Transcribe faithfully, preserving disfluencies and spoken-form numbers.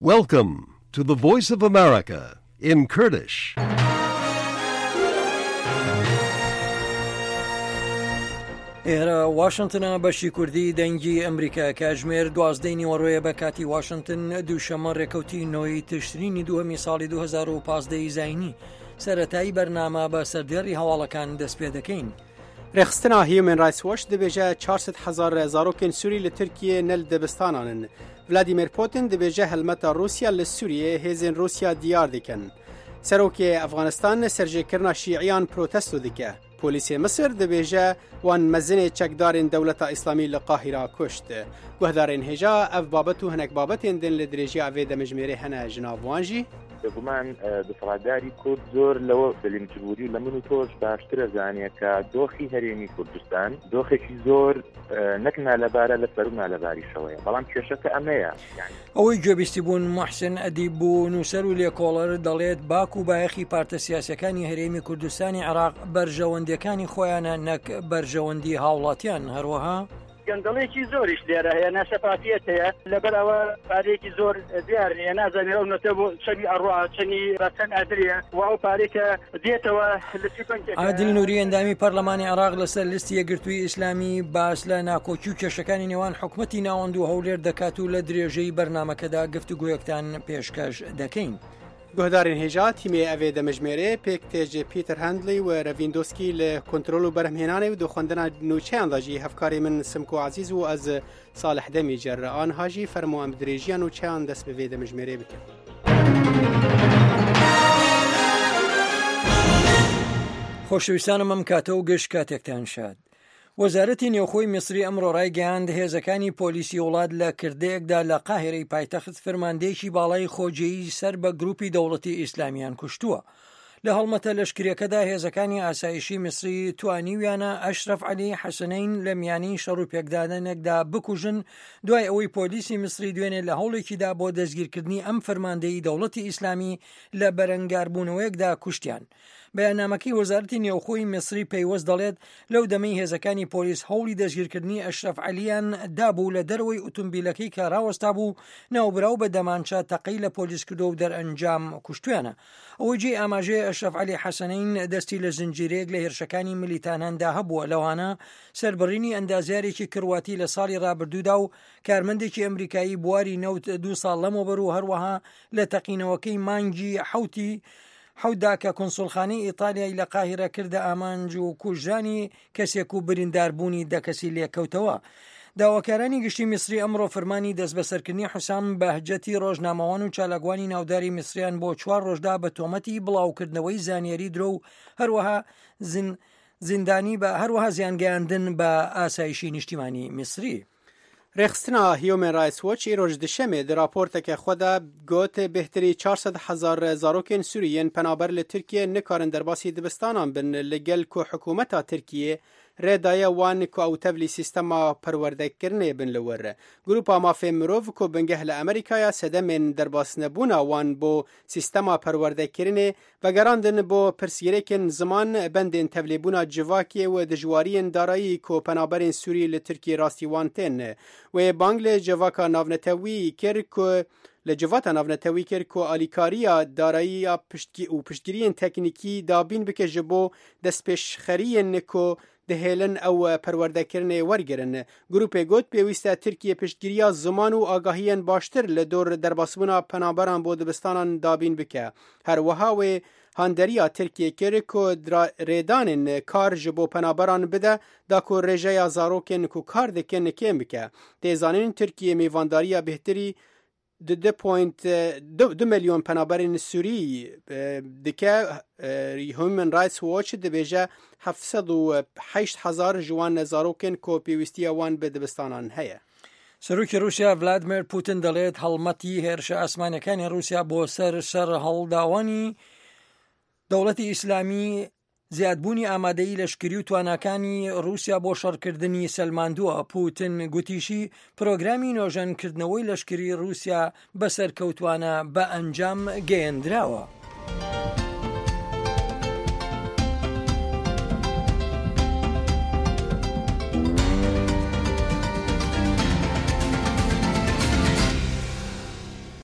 Welcome to the Voice of America in Kurdish. ئێرە واشنتنە بەشی کوردی دەنگی ئەمریکا کاتژمێر دوازدەی نیوەڕۆیە بە کاتی واشنتن دووشەمە ڕێکەوتی نۆی تشرینی دووهەمی ساڵی دوو هەزار و پانزدە زاینی سەرەتایی بەرنامە بە سەردێڕی هەواڵەکان دەست پێ دەکەین. رێخستنا هیومن رایتس وۆچ دەبێژە چوارسەد هەزار زارۆکên سووری لە تورکیە نەل دەبستانانن. ڤلادیمیر پوتین دەبێژە هەلمەتە رووسیا لە سووریە هێزên رووسیا دیار دەکەن. سەرۆکێ ئەفغانستان سەرجێکردنا شیعیان پرۆتەستۆ دکە. پۆلیسێ مسر دەبێژە وان مەزنێ چەکدارên دەوڵەتە ئیسلامی لە قاهیرا کوشت. گوهدارên هێژا ئەف بابەت و هەنێک بابەتێن دن لە درێژی ئەوێ دەمەژمێرێ هەنە ژناڤوان ژی بگومان دەسەڵاتداری کورد زۆر لەوە دەلێنچبووری لە من و تۆش باشترە زانێ کە دۆخی هەرێمی کوردستان دۆخێکی زۆر نەکنا لەبارە لە سەر و نالەباریشەوەیە، بەڵام کێشەکە ئەمەیە. ئەوەی گوێبیستی بوون محسن ئەدیب بوو نووسەر و لێکۆڵەر دەڵێت باک و بایەخی پارتە سیاسەکانی هەرێمی کوردستانی عێراق بەرژەوەندیەکانی خۆیانە نەک بەرژەوەندی هاوڵاتیان. هەروەها گەندەڵێکی زۆریش لێرە هەیە، ناسەپاتیەت هەیە، لەبەرەوە پارێکی زۆر دیار نیە، نازانێت ئەو نەتە بۆ چەنی ئەڕوا چەنی ڕەچەند ئادریە و ئەو پارێکە دێتەوە لەسی بنکێک. عادل نووری ئەندامی پەرلەمانی عێراق لەسەر لیستی یەکگرتووی ئیسلامی باس لە ناکۆکی و کێشەکانی نێوان حکومەتی ناوەند و هەولێر دەکات و لە درێژەی بەرنامەکەدا گفتوگۆیەکتان پێشکەش دەکەین. گوهدارên هێژا تیمێ ئەوێ دەمەژمێرێ پێک تێژێ پیتر هەندلی و ڕەڤیندۆسکی لە کۆنترۆل و بەرهەمهێنانێ و دۆخواندنا نوچەیانداژی هەفکاری من سمکۆ عەزیز و ئەز ساڵح دەمی جەرە ئانهاژی فەرموان بدرێژیان و چیان دەست بەوێ دەمەژمێرێ بکەن. خۆشەویستانم ئەم کاتە و گەشت کاتێکتان شاد. وەزارەتی نێوخۆی میسری ئەمڕۆ ڕایگەیاند هێزەکانی پۆلیسی وڵات لە کردەیەکدا لە قاهرەی پایتەخت فەرماندەیەکی باڵای خۆجێیی سەر بە گروپی دەوڵەتی ئیسلامیان کوشتووە. لە هەڵمەتە لەشکریەکەدا هێزەکانی ئاسایشی میسری توانیویانە ئەشرەف عەلی حەسەنەین لە میانی شەڕ و پێکدادنێکدا بکوژن دوای ئەوەی پۆلیسی میسری دوێنێ لە هەوڵێکیدا بۆ دەستگیرکردنی ئەم فەرماندەی دەوڵەتی ئیسلامی لە بەرەنگاربوونەوەیەکدا کوشتیان. بەیاننامەکەی وەزارەتی نێوخۆی میسری پەیوەست دەڵێت لەو دەمەی هێزەکانی پۆلیس هەوڵی دەستگیرکردنی ئەشرەف عەلییان دابوو لە دەرەوەی ئۆتۆمبیلەکەی کە ڕاوەستا بوو ناوبراو بە دەمانچە تەقەی لە پۆلیس کردو و دەرئەنجام کوشتویانە. ئەوەی جێ ئاماژەیە ئەشرەف عەلی حەسەنەین دەستی لە زنجیرەیەک لە هێرشەکانی ملیتاناندا هەبووە، لەوانە سەربڕینی ئەندازیارێکی کڕواتی لە ساڵی ڕابردوودا و کارمەندێکی ئەمریکایی بواری نەوت دوو ساڵ لەمەوبەر و هەروەها لە تەقینەوەکەی مانگی حوتی حەوتدا کە کۆنسوڵخانەی ئیتالیای لە قاهیرە کردە ئامانج و کوژانی کەسێک و برینداربوونی دەکەسی لێکەوتەوە. داواکارانی گشتی میسری ئەمڕۆ فەرمانی دەست بەسەرکردنی حوسام بەهجەتی ڕۆژنامەوان و چالاکوانی ناوداری میسریان بۆ چوار ڕۆژدا بە تۆمەتی بڵاوکردنەوەی زانیاری درۆ و هەروەها زین زیندانی بە هەروەها زیانگەیاندن بە ئاسایشی نیشتیمانی میسری. رێخستنا هیومن رایتس وۆچ ئیرۆژ دشەمێ di raporteke xwe de got bêhtirî çarsed hezar zarokên Sûriyên penaber li Tirkiye nikarin derbasî dibistanan bin li gel ku hikûmeta Tirkiye rêdaya wan ku ew tevlî sîstema perwerdekirinê bin li wir re. Grupa mafê mirov ku bingeh li Amerîkaya sedemên derbasnebûna wan bo sîstema perwerdekirinê vegerandin bo pirsgirêkên ziman bendên tevlîbûna civakê û dijwariyên darayî ku penaberên Sûrî li Tirkiye rastî wan tên. Wê bang li civaka navnetewî kir ku li civata navnetewî kir ku alîkariya darayiya piştgî û piştgiriyên teknîkî dabîn bike ji bo destpêşxeriyên ku dihêlin ew perwerdekirinê wergirin. Grupê got pêwîst e Tirkiye piştgiriya ziman û agahiyên baştir li dor derbasbûna penaberan bo dibistanan dabîn bike. Herwiha wê handeriya Tirkiye kir ku rêdanên kar ji bo penaberan bide da ku rêjeya zarokên ku kar dikin kêm bike. Têzanîn Tirkiye mêvandariya bêhtirî du milyon penaberên Sûrî dike. Human Rights Watch dibêje heft û heşt hezar ji wan zarokên ku pêwîstiya wan bi dibistanan heye. سەرۆکی رووسیا ڤلادیمیر پوتین دەڵێت هەڵمەتی هێرشە ئاسمانەکانی رووسیا بۆ سەر شەڕ هەڵداوانی دەوڵەتی ئیسلامی زیادبوونی ئامادەیی لەشکری و تواناکانی رووسیا بۆ شەڕکردنی سەلماندووە. پوتین گوتیشی پرۆگرامی نۆژەنکردنەوەی لەشکری رووسیا بەسەرکەوتوانە بە ئەنجام گەیەندراوە.